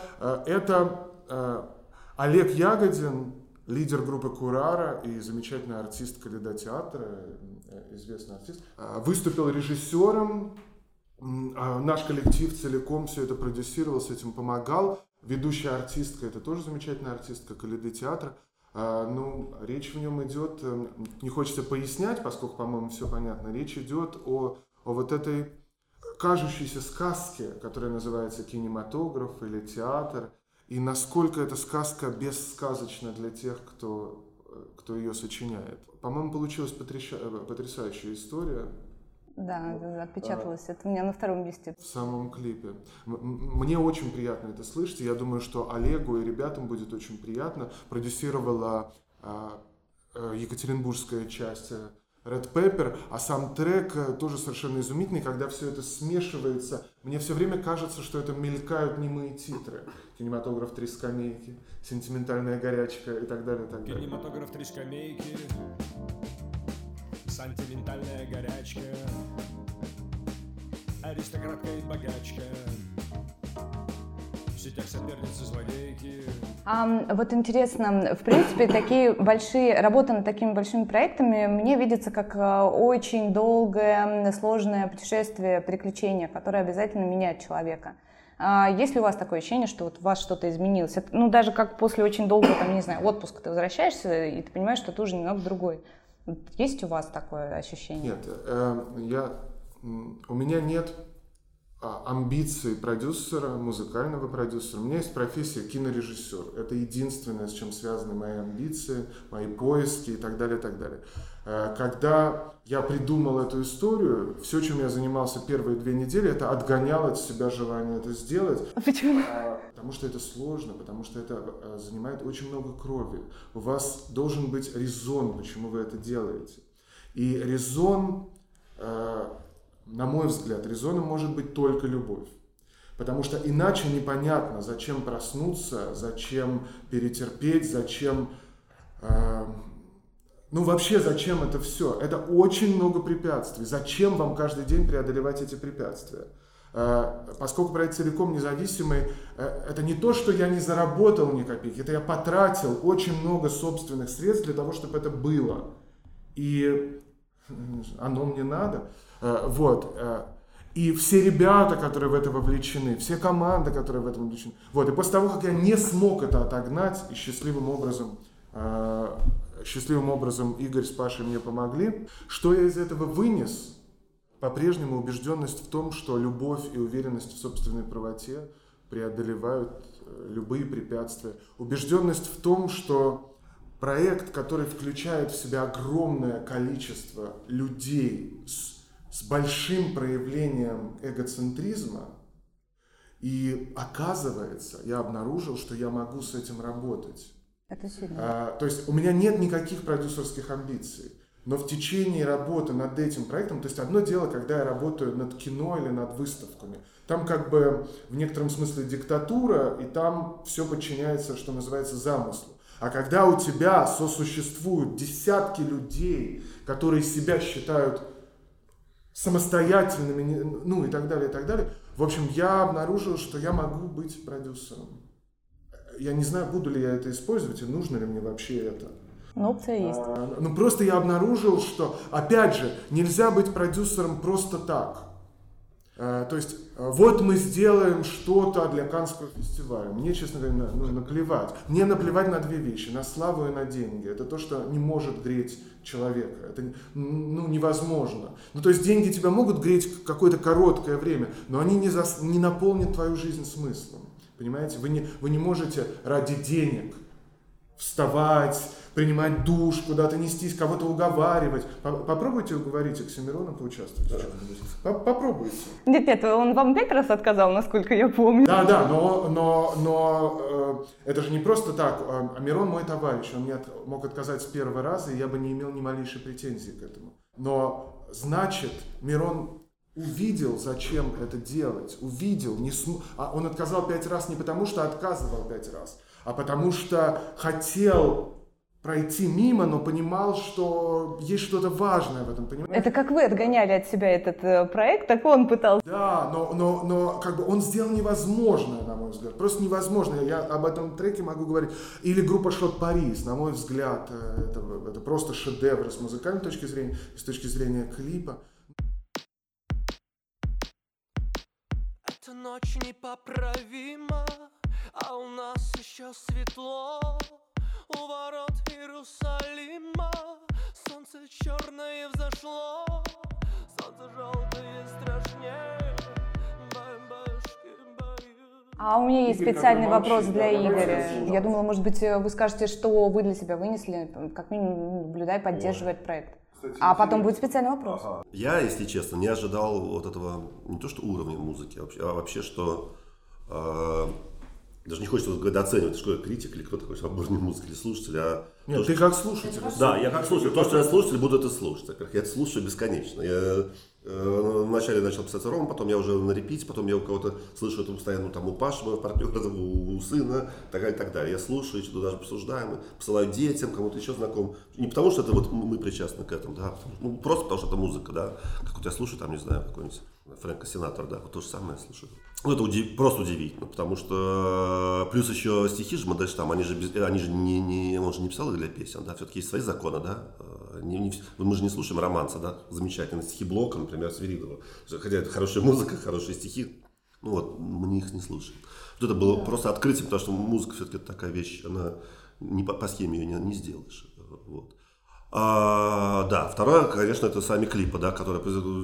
Олег Ягодин, лидер группы «Курара» и замечательная артистка Лида театра, известный артист, выступил режиссером. Наш коллектив целиком все это продюсировал, с этим помогал. Ведущая артистка, это тоже замечательная артистка Лиды театра. Речь в нем идет, не хочется пояснять, поскольку, по-моему, все понятно, речь идет о вот этой кажущейся сказке, которая называется кинематограф или театр, и насколько эта сказка бессказочна для тех, кто ее сочиняет. По-моему, получилась потрясающая история. Да, отпечаталось. Это у меня на втором месте. В самом клипе. Мне очень приятно это слышать. Я думаю, что Олегу и ребятам будет очень приятно. Продюсировала екатеринбургская часть Red Pepper, а сам трек тоже совершенно изумительный, когда все это смешивается. Мне все время кажется, что это мелькают немые титры. Кинематограф «Три скамейки», «Сентиментальная горячка» и так далее, и так далее. Кинематограф «Три скамейки», «Сентиментальная горячка», «Аристократка и богачка», «В сетях соперницы злодейки». Вот интересно, в принципе, работа над такими большими проектами мне видится как очень долгое, сложное путешествие, приключение, которое обязательно меняет человека. Есть ли у вас такое ощущение, что вот у вас что-то изменилось? Даже как после очень долгого, отпуска ты возвращаешься, и ты понимаешь, что ты уже немного другой. Есть у вас такое ощущение? Нет, у меня нет амбиций продюсера, музыкального продюсера. У меня есть профессия кинорежиссер. Это единственное, с чем связаны мои амбиции, мои поиски и так далее, и так далее. Когда я придумал эту историю, все, чем я занимался первые 2 недели, это отгонял от себя желание это сделать. Почему? Потому что это сложно, потому что это занимает очень много крови. У вас должен быть резон, почему вы это делаете. И резон, на мой взгляд, резоном может быть только любовь. Потому что иначе непонятно, зачем проснуться, зачем перетерпеть, зачем... вообще, зачем это все? Это очень много препятствий. Зачем вам каждый день преодолевать эти препятствия? Поскольку проект целиком независимый, это не то, что я не заработал ни копейки, это я потратил очень много собственных средств для того, чтобы это было. И оно мне надо. И все ребята, которые в это вовлечены, все команды, которые в этом вовлечены. И после того, как я не смог это отогнать, и счастливым образом Игорь с Пашей мне помогли, что я из этого вынес? По-прежнему убежденность в том, что любовь и уверенность в собственной правоте преодолевают любые препятствия. Убежденность в том, что проект, который включает в себя огромное количество людей с большим проявлением эгоцентризма, и оказывается, я обнаружил, что я могу с этим работать. Это сильно. То есть у меня нет никаких продюсерских амбиций, но в течение работы над этим проектом, то есть одно дело, когда я работаю над кино или над выставками, там как бы в некотором смысле диктатура, и там все подчиняется, что называется, замыслу. А когда у тебя сосуществуют десятки людей, которые себя считают самостоятельными, и так далее, в общем, я обнаружил, что я могу быть продюсером. Я не знаю, буду ли я это использовать, и нужно ли мне вообще это. Но опция есть. Просто я обнаружил, что, опять же, нельзя быть продюсером просто так. То есть, мы сделаем что-то для Каннского фестиваля. Мне, честно говоря, наплевать. Мне наплевать на 2 вещи, на славу и на деньги. Это то, что не может греть человека. Это невозможно. То есть, деньги тебя могут греть какое-то короткое время, но они не наполнят твою жизнь смыслом. Понимаете? Вы не можете ради денег вставать, принимать душ, куда-то нестись, кого-то уговаривать. Попробуйте уговорить Оксимирона поучаствовать. Попробуйте. Нет, он вам 5 раз отказал, насколько я помню. Да, но это же не просто так. Мирон мой товарищ, он мне мог отказать с первого раза, и я бы не имел ни малейшей претензии к этому. Но, значит, Мирон увидел, зачем это делать, он отказал 5 раз не потому, что отказывал 5 раз, а потому что хотел пройти мимо, но понимал, что есть что-то важное в этом, понимаете? Это как вы отгоняли от себя этот проект, так он пытался. Да, но как бы он сделал невозможное, на мой взгляд, просто невозможное. Я об этом треке могу говорить. Или группа Шот Парис, на мой взгляд, это просто шедевр с музыкальной точки зрения, с точки зрения клипа. Эта ночь непоправима, а у нас еще светло. У ворот Иерусалима солнце черное взошло, солнце желтое страшнее, боюшки. А у меня есть специальный вопрос для Игоря. Я думала, может быть, вы скажете, что вы для себя вынесли, как минимум, наблюдая, поддерживать проект. А потом будет специальный вопрос. Я, если честно, не ожидал вот этого, не то что уровня музыки, а вообще, что... Даже не хочется оценивать, что я критик или кто такой свободный музыки или слушатель, Нет, ты как слушатель. Да, я как слушатель. То, что я слушатель, буду это слушать. Я это слушаю бесконечно. Я вначале начал писать Рому, потом я уже на репите, потом я у кого-то слышу это постоянно, у Паши, моего партнера, у сына, и так далее. Я слушаю, что даже обсуждаем, посылаю детям, кому-то еще знакомым. Не потому, что это мы причастны к этому, да, просто потому, что это музыка, да. Как вот я слушаю, там, не знаю, какой-нибудь Фрэнка Синатра, да, вот то же самое я слушаю. Это просто удивительно, потому что плюс еще стихи же Мандельштама, он же не писал их для песен, да, все-таки есть свои законы, да. Мы же не слушаем романса, да, замечательные стихи Блока, например, Свиридова. Хотя это хорошая музыка, хорошие стихи, мы их не слушаем. Вот это было просто открытие, потому что музыка все-таки такая вещь, она по схеме ее не сделаешь. Вот. Да, второе, конечно, это сами клипы, да, которые...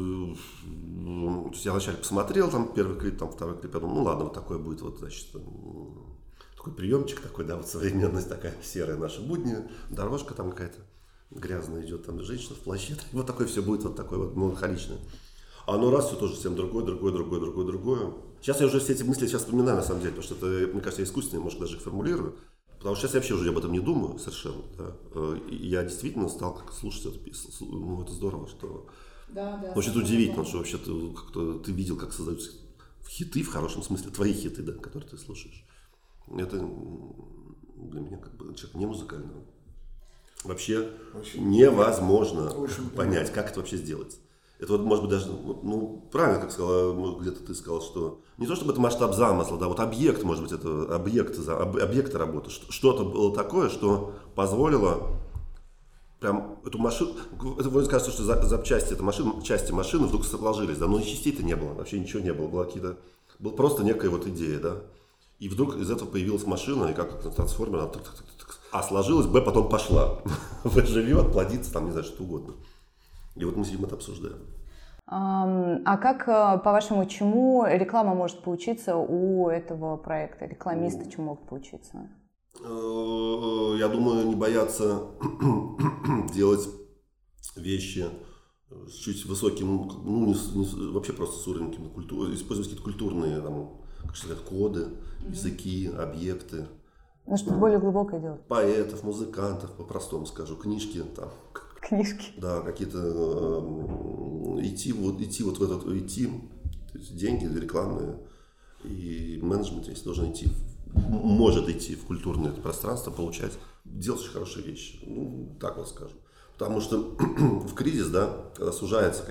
Я вначале посмотрел там первый клип, там второй клип, я думал, ну ладно, вот такой будет, вот, значит, такой приемчик такой, да, вот современность такая, серая наша будни, дорожка там какая-то грязная идет, там женщина в плаще, вот такое все будет, вот такое вот меланхоличное. А оно раз, все тоже совсем другое. Сейчас я уже все эти мысли сейчас вспоминаю, на самом деле, потому что это, мне кажется, я искусственно немножко даже их формулирую. Потому что сейчас я вообще уже об этом не думаю совершенно. Да. Я действительно стал как слушать эту песню. Ну, это здорово, что... Да. Очень удивительно, что вообще ты видел, как создаются хиты, в хорошем смысле, твои хиты, да, которые ты слушаешь. Это для меня как бы человек не музыкального. Вообще невозможно понять, как это вообще сделается. Это вот, может быть, даже, ну, правильно, как сказала, где-то ты сказал, что не то, чтобы это масштаб замысла, да, вот объект, может быть, это объекты работы. Что-то было такое, что позволило прям эту машину, это вроде кажется, что запчасти этой машины, части машины вдруг сложились, да, но частей-то не было, вообще ничего не было, была просто некая вот идея, да. И вдруг из этого появилась машина, и как трансформер, она а сложилась, Б потом пошла. В живет, плодится, там, не знаю, что угодно. И вот мы сидим это обсуждаем. А как, по-вашему, чему реклама может поучиться у этого проекта? Рекламисты чему могут поучиться? Я думаю, не бояться делать вещи с чуть высоким, ну, вообще просто с уровнем культуры, использовать какие-то культурные, там, как сказать, коды, языки, объекты. Ну, что-то более глубокое делать. Поэтов, музыкантов, по-простому скажу, книжки там. Книжки. Да, какие-то идти вот в этот, то есть деньги рекламные и менеджмент весь должен может идти в культурное пространство, получать, делать очень хорошие вещи, ну, так вот скажем. Потому что в кризис, да, когда сужается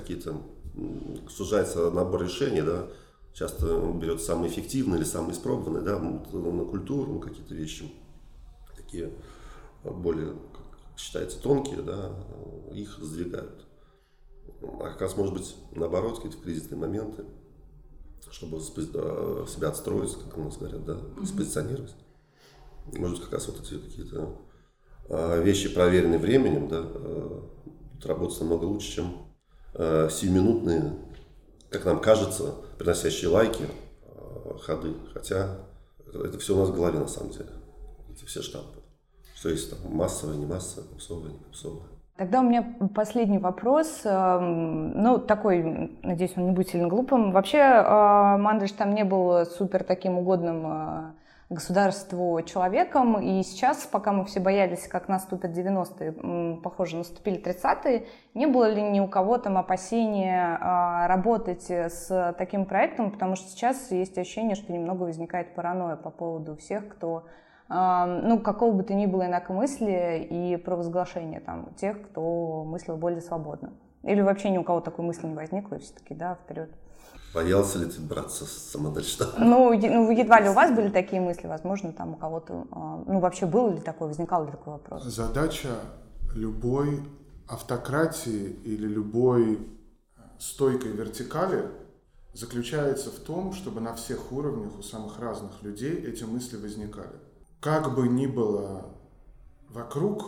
набор решений, да, часто берется самые эффективные или самые испробованные, да, на культуру, на какие-то вещи, такие более, считается, тонкие, да, их сдвигают. А как раз, может быть, наоборот, какие-то кризисные моменты, чтобы себя отстроить, как у нас говорят, да, спозиционировать. Может быть, как раз вот эти какие-то вещи, проверенные временем, да, работать намного лучше, чем сиюминутные, как нам кажется, приносящие лайки, ходы. Хотя это все у нас в голове на самом деле. Эти все штампы. Что есть там массовое, не массовое, попсовое, не попсовое. Тогда у меня последний вопрос, ну, такой, надеюсь, он не будет сильно глупым. Вообще, Мандельштам не был супер таким угодным государству человеком, и сейчас, пока мы все боялись, как наступят 90-е, похоже, наступили 30-е, не было ли ни у кого там опасения работать с таким проектом, потому что сейчас есть ощущение, что немного возникает паранойя по поводу всех, кто... ну, какого бы то ни было инакомыслия и провозглашения там тех, кто мыслил более свободно. Или вообще ни у кого такой мысли не возникло, и все-таки, да, вперед. Боялся ли ты браться с Мандельштама? Ну, едва ли у вас были такие мысли, возможно, там у кого-то, ну, вообще было ли такое, возникал ли такой вопрос? Задача любой автократии или любой стойкой вертикали заключается в том, чтобы на всех уровнях у самых разных людей эти мысли возникали. Как бы ни было вокруг,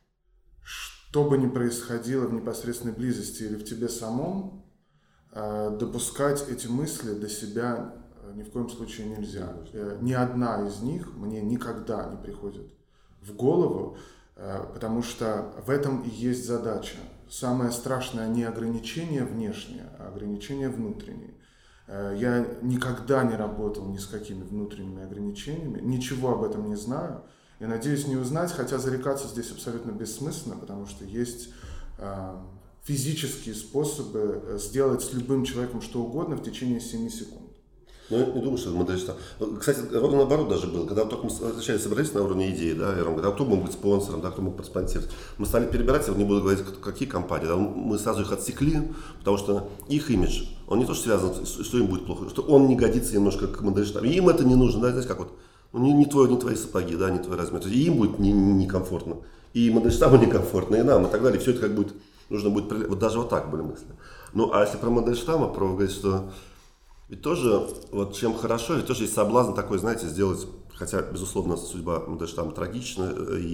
что бы ни происходило в непосредственной близости или в тебе самом, допускать эти мысли до себя ни в коем случае нельзя. Ни одна из них мне никогда не приходит в голову, потому что в этом и есть задача. Самое страшное не ограничение внешнее, а ограничение внутреннее. Я никогда не работал ни с какими внутренними ограничениями, ничего об этом не знаю. Я надеюсь не узнать, хотя зарекаться здесь абсолютно бессмысленно, потому что есть физические способы сделать с любым человеком что угодно в течение 7 секунд. Ну, я не думаю, что это Мандельштам. Кстати, ровно наоборот даже было. Когда только мы вначале собрались на уровне идеи, да, я говорю, а кто мог быть спонсором, да, кто мог проспонсировать. Мы стали перебирать, я не буду говорить, какие компании, да, мы сразу их отсекли, потому что их имидж, он не то, что связан, что им будет плохо, что он не годится немножко к Мандельштаму. Им это не нужно, да, знаете, как вот, ну, не твои сапоги, да, не твой размер. И им будет некомфортно, и Мандельштаму некомфортно, и нам, и так далее. Все это как будет, нужно будет, вот даже вот так были мысли. Ну, а если про Мандельштама, про говорить, что... Ведь тоже, вот чем хорошо, ведь тоже есть соблазн такой, знаете, сделать хотя, безусловно, судьба Мандельштама трагична,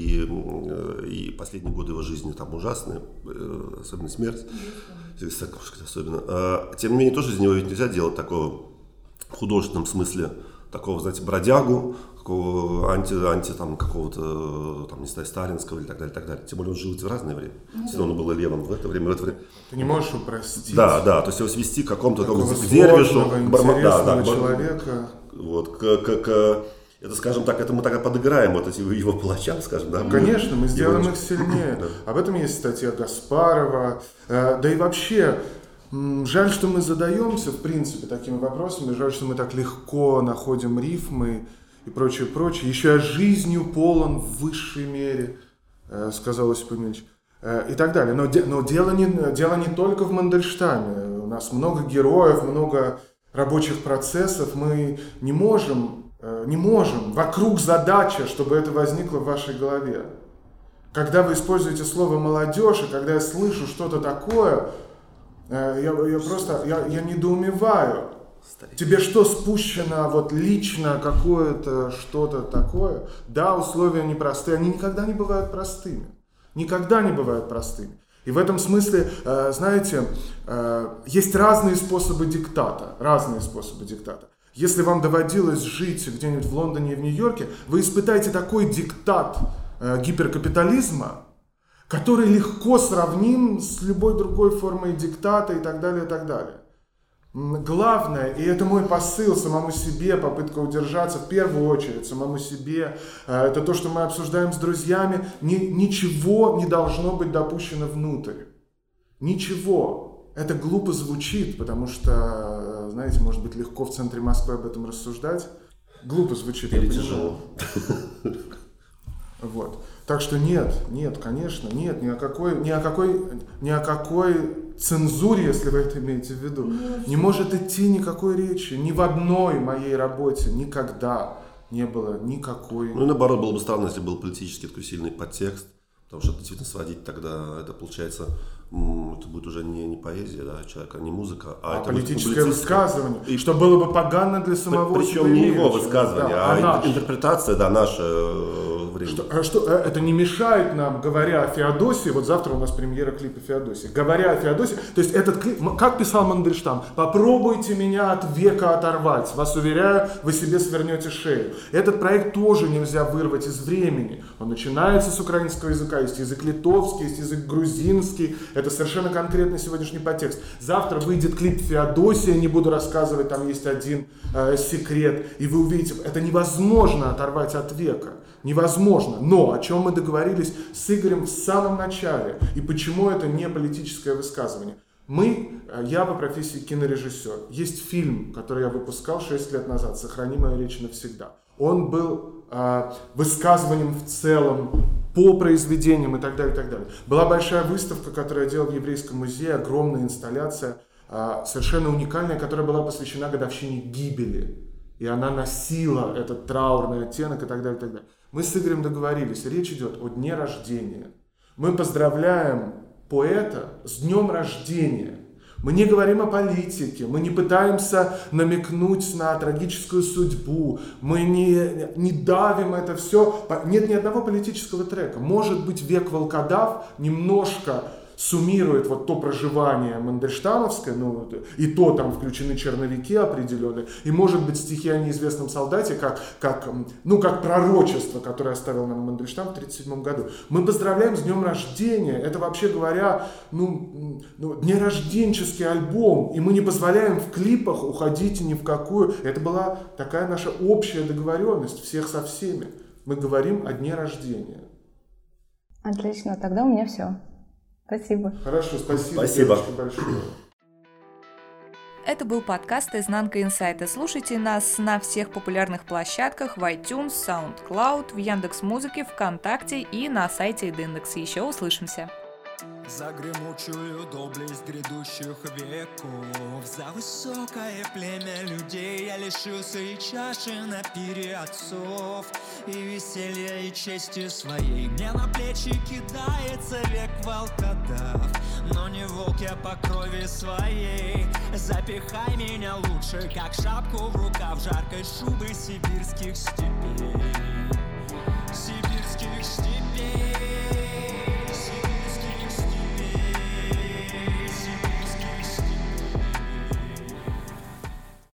и последние годы его жизни там ужасные, особенно смерть, особенно. Тем не менее, тоже из него ведь нельзя делать такого в художественном смысле, такого, знаете, бродягу, такого там, какого-то, там, не знаю, сталинского или так далее, так далее. Тем более он жил в разное время. Он был левым в это время, Ты не можешь упростить. Да, то есть его свести к какому-то к дервишу, интересного человека. Вот, это, скажем так, это мы тогда подыграем вот этим его палачам, скажем, да? Конечно, мы сделаем их сильнее. Об этом есть статья Гаспарова. Да и вообще, жаль, что мы задаемся, в принципе, такими вопросами, жаль, что мы так легко находим рифмы и прочее. Еще я жизнью полон в высшей мере, сказал Осип Емельевич, и так далее. Но дело не только в Мандельштаме. У нас много героев, много рабочих процессов. Мы не можем. Вокруг задача, чтобы это возникло в вашей голове. Когда вы используете слово «молодежь», и когда я слышу что-то такое, я недоумеваю. Тебе что, спущено вот лично какое-то что-то такое? Да, условия непростые, они никогда не бывают простыми. Никогда не бывают простыми. И в этом смысле, знаете, есть разные способы диктата. Если вам доводилось жить где-нибудь в Лондоне и в Нью-Йорке, вы испытаете такой диктат гиперкапитализма, который легко сравним с любой другой формой диктата и так далее, и так далее. Главное, и это мой посыл самому себе, попытка удержаться в первую очередь самому себе, это то, что мы обсуждаем с друзьями, ничего не должно быть допущено внутрь. Ничего. Это глупо звучит, потому что, знаете, может быть легко в центре Москвы об этом рассуждать. Глупо звучит. Или тяжело. Вот. Так что нет, конечно, нет, ни о какой цензуре, если вы это имеете в виду, не может идти никакой речи. Ни в одной моей работе никогда не было никакой... Ну и наоборот, было бы странно, если был политический такой сильный подтекст, потому что действительно сводить тогда, это получается, это будет уже не поэзия, да, человека, не музыка, а это политическое высказывание, и что было бы погано для самого причем не его высказывание, да, интерпретация, да, наша время. Это не мешает нам, говоря о Феодосии, вот завтра у нас премьера клипа Феодосии, говоря о Феодосии, то есть этот клип, как писал Мандельштам, попробуйте меня от века оторвать, вас уверяю, вы себе свернете шею. Этот проект тоже нельзя вырвать из времени, он начинается с украинского языка, есть язык литовский, есть язык грузинский, это совершенно конкретный сегодняшний подтекст. Завтра выйдет клип Феодосия, не буду рассказывать, там есть один секрет, и вы увидите, это невозможно оторвать от века. Невозможно. Но о чем мы договорились с Игорем в самом начале, и почему это не политическое высказывание. Я по профессии кинорежиссер. Есть фильм, который я выпускал 6 лет назад, «Сохрани мою речь навсегда». Он был высказыванием в целом по произведениям и так далее, и так далее. Была большая выставка, которую я делал в Еврейском музее, огромная инсталляция, совершенно уникальная, которая была посвящена годовщине гибели. И она носила этот траурный оттенок и так далее, и так далее. Мы с Игорем договорились, речь идет о дне рождения. Мы поздравляем поэта с днем рождения. Мы не говорим о политике, мы не пытаемся намекнуть на трагическую судьбу, мы не давим это все. Нет ни одного политического трека. Может быть, «Век волкодав» немножко суммирует вот то проживание мандельштамовское, и то там включены черновики определенные, и может быть стихи о неизвестном солдате, как пророчество, которое оставил нам Мандельштам в 1937 году. Мы поздравляем с днем рождения, это вообще говоря, днерожденческий альбом, и мы не позволяем в клипах уходить ни в какую, это была такая наша общая договоренность всех со всеми. Мы говорим о дне рождения. Отлично, тогда у меня все. Спасибо. Хорошо, спасибо. Спасибо большое. Это был подкаст «Изнанка инсайта». Слушайте нас на всех популярных площадках в iTunes, SoundCloud, в Яндекс.Музыке, ВКонтакте и на сайте Edindex. Еще услышимся. За гремучую доблесть грядущих веков, за высокое племя людей я лишился и чаши на пире отцов, и веселья, и чести своей. Мне на плечи кидается век волкодав, но не волк я по крови своей. Запихай меня лучше, как шапку в рукав жаркой шубы сибирских степей.